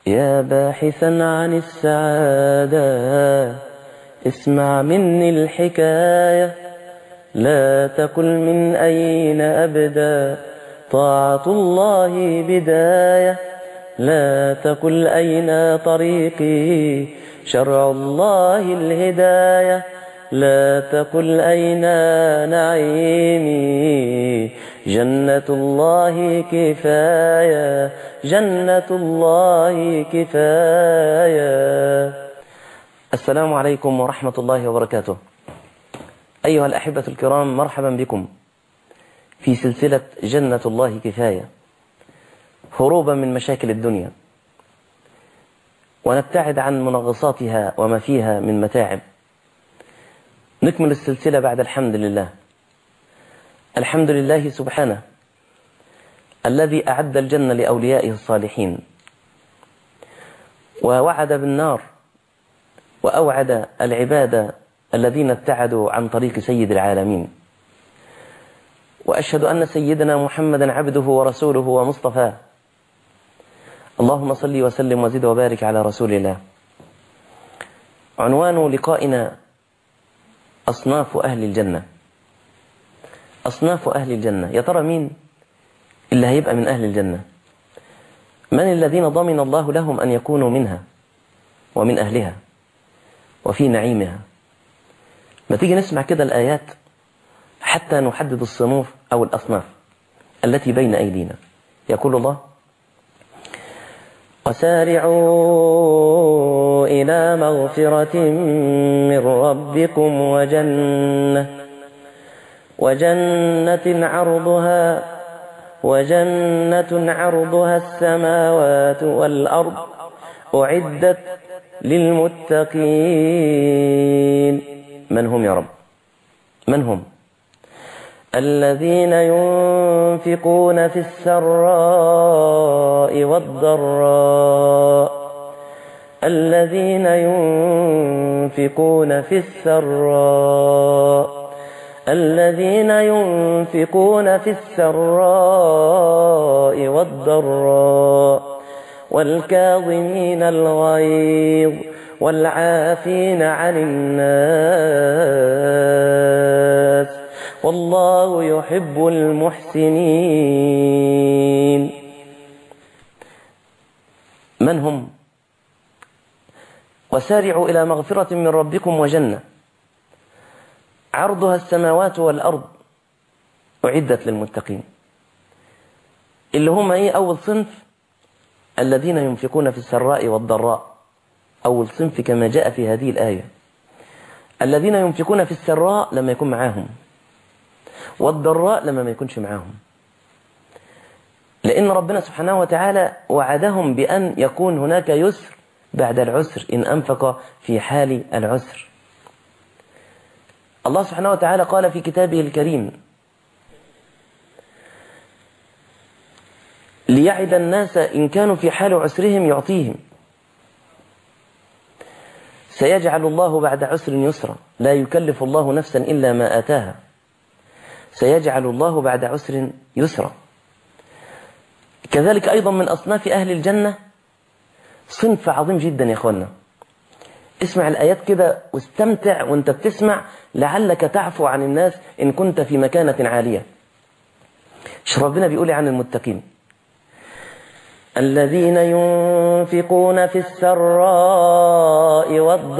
يا باحثا عن السعادة اسمع مني الحكاية، لا تقل من أين أبدأ طاعة الله بداية، لا تقل أين طريقي شرع الله الهداية، لا تقل أين نعيمي جنة الله كفاية، جنة الله كفاية. السلام عليكم ورحمة الله وبركاته. أيها الأحبة الكرام، مرحبا بكم في سلسلة جنة الله كفاية، هروبا من مشاكل الدنيا ونبتعد عن منغصاتها وما فيها من متاعب. نكمل السلسلة بعد الحمد لله. الحمد لله سبحانه الذي أعد الجنة لأوليائه الصالحين، ووعد بالنار وأوعد العباد الذين ابتعدوا عن طريق سيد العالمين. وأشهد أن سيدنا محمدا عبده ورسوله ومصطفاه. اللهم صل وسلم وزد وبارك على رسول الله. عنوان لقائنا أصناف أهل الجنة. أصناف أهل الجنة، يا ترى مين اللي هيبقى من أهل الجنة؟ من الذين ضمن الله لهم أن يكونوا منها ومن أهلها وفي نعيمها؟ ما تيجي نسمع كده الآيات حتى نحدد الصنوف أو الأصناف التي بين أيدينا. يقول الله: وسارعوا إلى مغفرة من ربكم وجنة عرضها السماوات والأرض أعدت للمتقين. من هم يا رب؟ من هم؟ الذين ينفقون في السراء والضراء، الذين ينفقون في السراء والضراء والكاظمين الغيظ والعافين عن الناس والله يحب المحسنين. من هم؟ وسارعوا إلى مغفرة من ربكم وجنة عرضها السماوات والأرض أعدت للمتقين. اللي هم أول صنف الذين ينفقون في السراء والضراء. أول صنف كما جاء في هذه الآية، الذين ينفقون في السراء لما يكون معاهم، والضراء لما ما يكونش معاهم، لأن ربنا سبحانه وتعالى وعدهم بأن يكون هناك يسر بعد العسر إن أنفق في حال العسر. الله سبحانه وتعالى قال في كتابه الكريم: ليعد الناس إن كانوا في حال عسرهم يعطيهم، سيجعل الله بعد عسر يسرا، لا يكلف الله نفسا إلا ما آتاها، سيجعل الله بعد عسر يسرا. كذلك أيضا من أصناف أهل الجنة صنف عظيم جدا يا أخوانا. اسمع الآيات كده واستمتع وانت بتسمع، لعلك تعفو عن الناس إن كنت في مكانة عالية. ايش ربنا بيقول عن المتقين؟ الذين ينفقون في السراء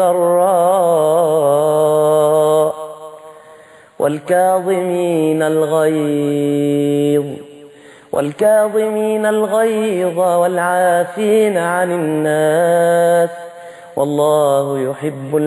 والضراء والكاظمين الغيظ والعافين عن الناس والله يحب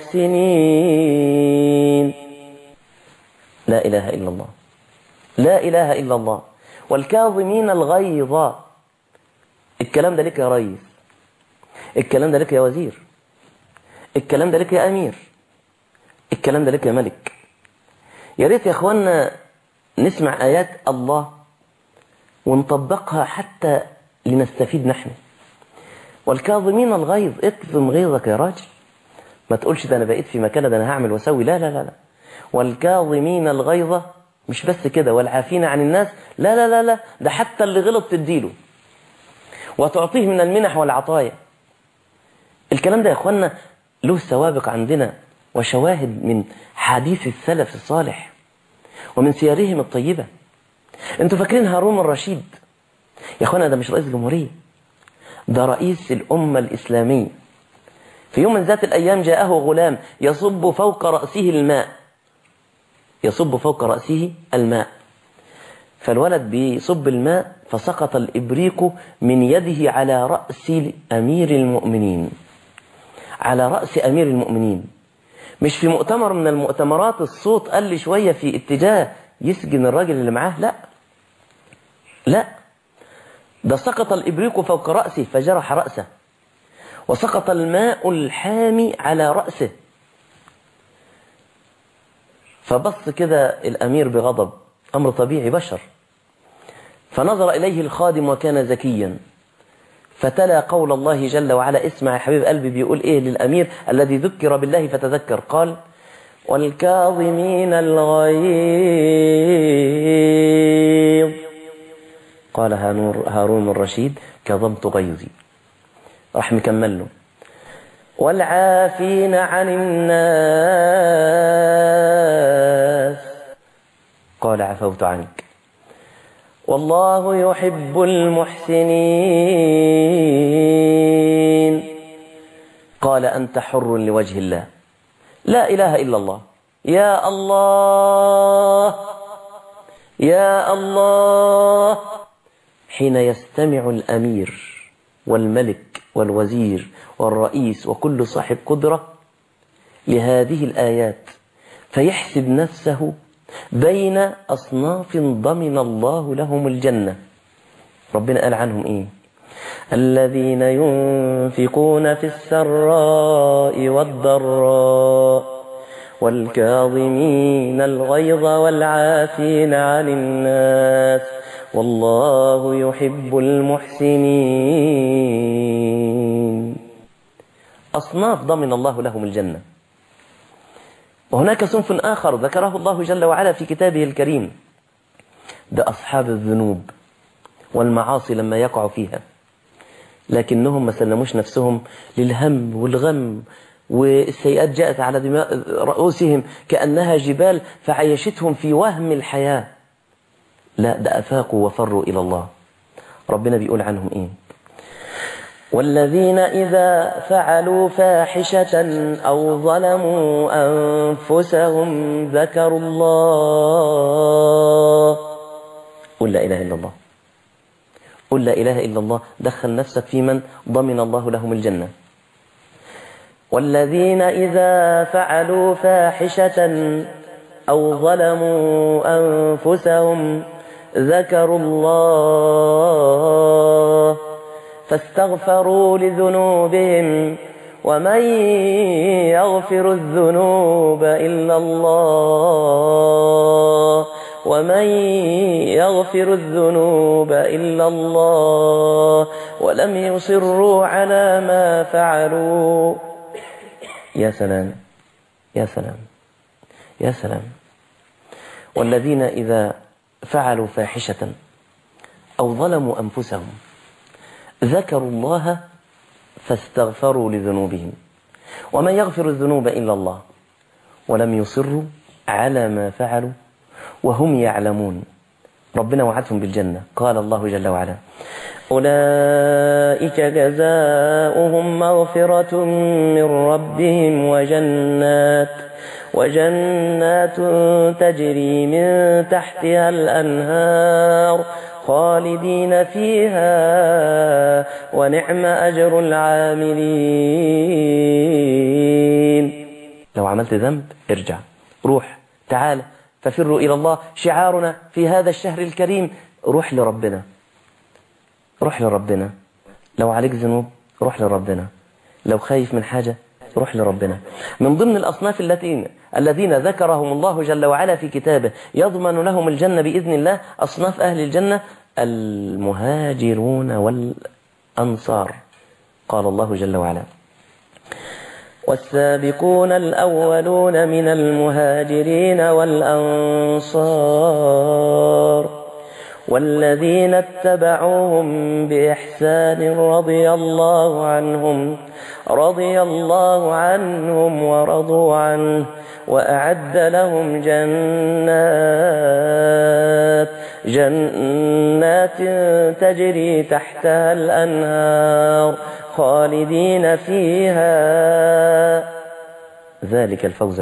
المحسنين. لا إله إلا الله، لا إله إلا الله. والكاظمين الغيظ، الكلام ده لك يا ريس، الكلام ده لك يا وزير، الكلام ده لك يا أمير، الكلام ده لك يا ملك. يا ريت يا أخوانا نسمع آيات الله ونطبقها حتى لنستفيد نحن. والكاظمين الغيظ، اكظم غيظك يا راجل، ما تقولش ده أنا بقيت في مكان ده أنا هعمل واسوي، لا لا لا لا. والكاظمين الغيظ مش بس كده، والعافين عن الناس، لا لا لا لا، ده حتى اللي غلط تديله. وتعطيه من المنح والعطايا. الكلام ده يا اخوانا له سوابق عندنا وشواهد من حديث السلف الصالح ومن سيرهم الطيبة. انتوا فاكرين هارون الرشيد؟ يا اخوانا ده مش رئيس جمهورية، ده رئيس الأمة الإسلامية. في يوم من ذات الأيام جاءه غلام يصب فوق رأسه الماء، يصب فوق رأسه الماء، فالولد بيصب الماء فسقط الإبريق من يده على رأس أمير المؤمنين، على رأس أمير المؤمنين. مش في مؤتمر من المؤتمرات الصوت قال لي شوية في اتجاه يسجن الراجل اللي معاه، لا لا، ده سقط الإبريق فوق رأسه فجرح رأسه، وسقط الماء الحامي على رأسه. فبص كده الأمير بغضب، أمر طبيعي بشر، فنظر إليه الخادم وكان ذكيا فتلا قول الله جل وعلا. اسمع يا حبيب قلبي بيقول إيه للأمير الذي ذكر بالله فتذكر، قال والكاظمين الغيظ، قال هارون الرشيد كظمت غيظي، راح مكمل له والعافين عن الناس، قال عفوت عنك، والله يحب المحسنين، قال أنت حر لوجه الله. لا إله إلا الله. يا الله يا الله. حين يستمع الأمير والملك والوزير والرئيس وكل صاحب قدرة لهذه الآيات فيحسب نفسه بين أصناف ضمن الله لهم الجنة. ربنا قال عنهم إيه؟ الذين ينفقون في السراء والضراء والكاظمين الغيظ والعافين عن الناس والله يحب المحسنين. أصناف ضمن الله لهم الجنة. وهناك صنف آخر ذكره الله جل وعلا في كتابه الكريم، ده أصحاب الذنوب والمعاصي لما يقعوا فيها لكنهم ما سلموش نفسهم للهم والغم، والسيئات جاءت على رؤوسهم كأنها جبال فعيشتهم في وهم الحياة. لا، ده أفاقوا وفروا إلى الله. ربنا بيقول عنهم إيه؟ والذين إذا فعلوا فاحشة أو ظلموا أنفسهم ذكروا الله. قل لا إله إلا الله، قل لا إله إلا الله، دخل نفسك في من ضمن الله لهم الجنة. والذين إذا فعلوا فاحشة أو ظلموا أنفسهم ذكروا الله فاستغفروا لذنوبهم ومن يغفر الذنوب إلا الله ومن يغفر الذنوب إلا الله ولم يصروا على ما فعلوا. يا سلام يا سلام يا سلام. والذين إذا فعلوا فاحشة أو ظلموا أنفسهم ذكروا الله فاستغفروا لذنوبهم ومن يغفر الذنوب إلا الله ولم يصروا على ما فعلوا وهم يعلمون. ربنا وعدهم بالجنة. قال الله جل وعلا أولئك جزاؤهم مغفرة من ربهم وجنات تجري من تحتها الأنهار خالدين فيها ونعم أجر العاملين. لو عملت ذنب ارجع، روح، تعال، ففروا إلى الله. شعارنا في هذا الشهر الكريم روح لربنا، روح لربنا. لو عليك ذنوب روح لربنا، لو خايف من حاجة روح لربنا. من ضمن الأصناف الذين ذكرهم الله جل وعلا في كتابه يضمن لهم الجنة بإذن الله، أصناف أهل الجنة المهاجرون والأنصار. قال الله جل وعلا والسابقون الأولون من المهاجرين والأنصار والذين اتبعوهم بإحسان رضي الله عنهم ورضوا عنه وأعد لهم جنات تجري تحتها الأنهار خالدين فيها ذلك الفوز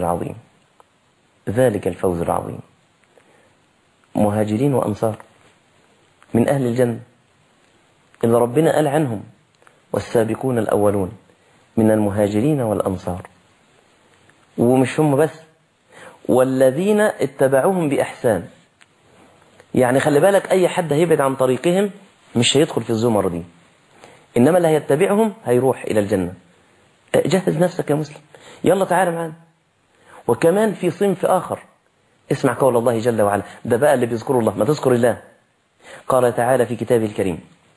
العظيم. مهاجرين وأنصار من أهل الجنة إذا ربنا قال عنهم والسابقون الأولون من المهاجرين والأنصار. ومش هم بس، والذين اتبعوهم بإحسان. يعني خلي بالك أي حد هيبعد عن طريقهم مش هيدخل في الزمر دي، إنما اللي هيتبعهم هيروح إلى الجنة. جهز نفسك يا مسلم، يلا تعالى معنا. وكمان في صنف آخر، اسمع قول الله جل وعلا، ده بقى اللي بيذكروا الله، ما تذكر الله. قال تعالى في كتابه الكريم: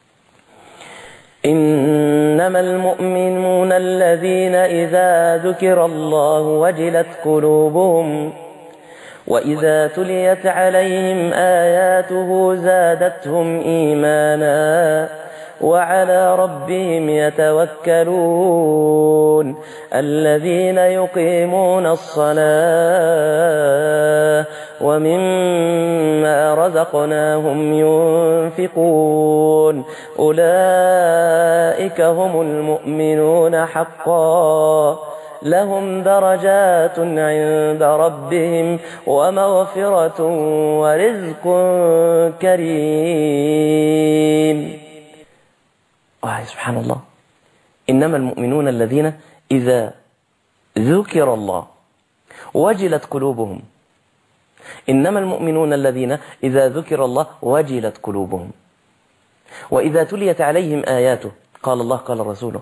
إنما المؤمنون الذين إذا ذكر الله وجلت قلوبهم وإذا تليت عليهم آياته زادتهم إيمانا وعلى ربهم يتوكلون الذين يقيمون الصلاة ومما رزقناهم ينفقون أولئك هم المؤمنون حقا لهم درجات عند ربهم ومغفرة ورزق كريم. سبحان الله. إنما المؤمنون الذين إذا ذكر الله وجلت قلوبهم. إنما المؤمنون الذين إذا ذكر الله وجلت قلوبهم وإذا تليت عليهم آياته، قال الله قال رسوله،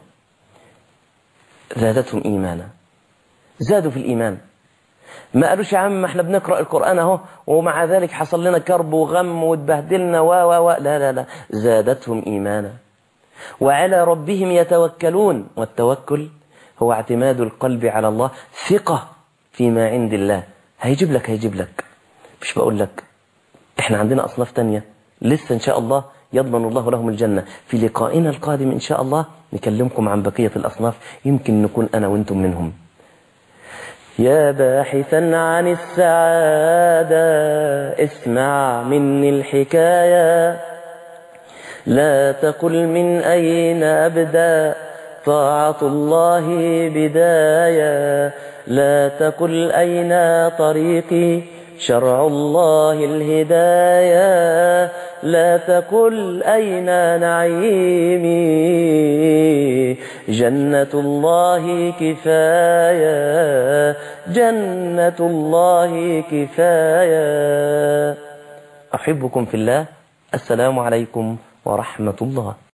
زادتهم إيمانا. زادوا في الإيمان. ما قالوش يا عم ما احنا بنقرأ القرآن اهو ومع ذلك حصل لنا كرب وغم واتبهدلنا لا لا لا، زادتهم إيمانا وعلى ربهم يتوكلون. والتوكل هو اعتماد القلب على الله، ثقة فيما عند الله. هيجيب لك. مش بقول لك احنا عندنا أصناف تانية لسه إن شاء الله يضمن الله لهم الجنة. في لقائنا القادم إن شاء الله نكلمكم عن بقية الأصناف، يمكن نكون أنا وإنتم منهم. يا باحثا عن السعادة اسمع مني الحكاية، لا تقل من أين أبدأ طاعة الله بداية، لا تقل أين طريقي شرع الله الهداية، لا تقل أين نعيمي جنة الله كفاية، جنة الله كفاية. أحبكم في الله. السلام عليكم ورحمة الله.